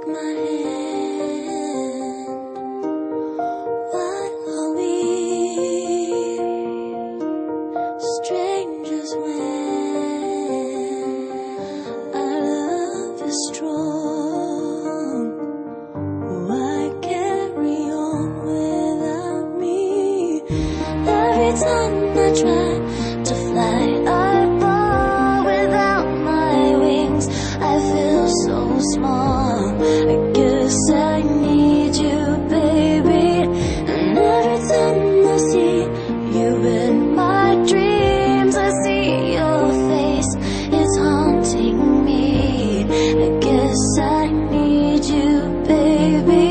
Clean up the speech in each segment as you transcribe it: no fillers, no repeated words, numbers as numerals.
my hand. What are we? Strangers when our love is strong. Why carry on without me? Every time I try to fly, I fall without my wings. I feel so small. I guess I need you, baby. And every time I see you in my dreams, I see your face, it's haunting me. I guess I need you, baby.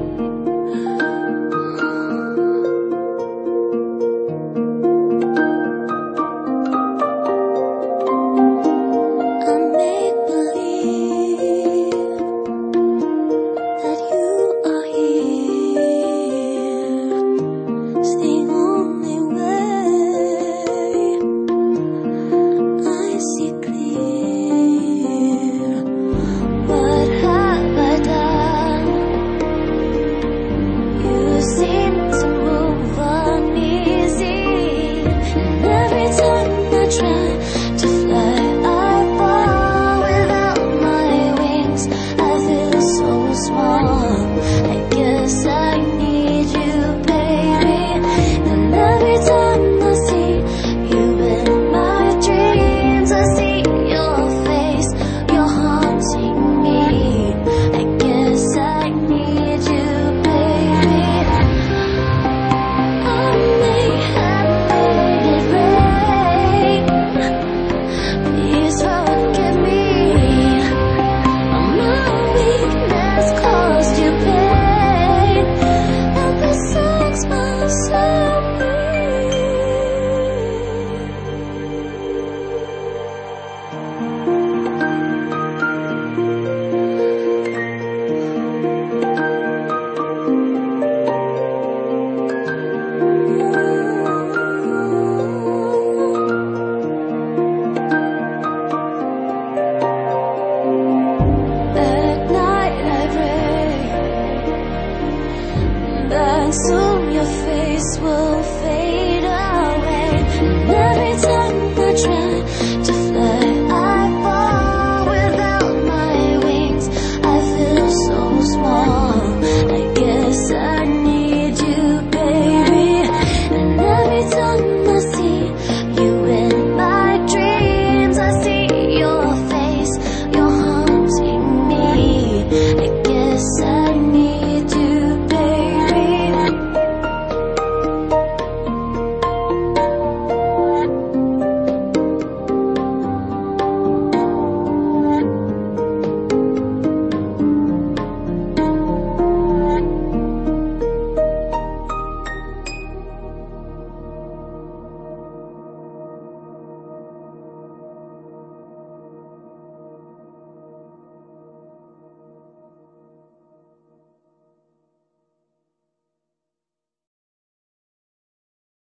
Soon your face will fade away. And every time I try